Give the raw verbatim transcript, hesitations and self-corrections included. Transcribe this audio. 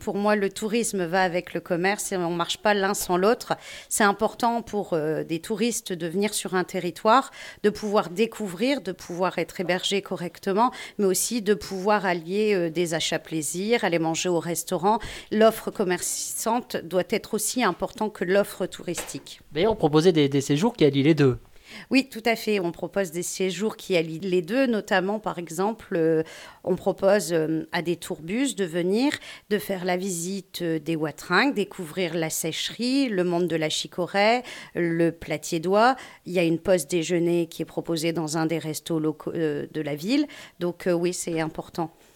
Pour moi, le tourisme va avec le commerce et on ne marche pas l'un sans l'autre. C'est important pour euh, des touristes de venir sur un territoire, de pouvoir découvrir, de pouvoir être hébergés correctement, mais aussi de pouvoir allier euh, des achats plaisir, aller manger au restaurant. L'offre commerçante doit être aussi importante que l'offre touristique. D'ailleurs, on proposait des, des séjours qui allient les deux. Oui, tout à fait. On propose des séjours qui allient les deux, notamment, par exemple, euh, on propose euh, à des tourbus de venir, de faire la visite euh, des Watringues, découvrir la sécherie, le monde de la chicorée, le platier-doigt. Il y a une pause déjeuner qui est proposée dans un des restos locaux euh, de la ville. Donc euh, oui, c'est important.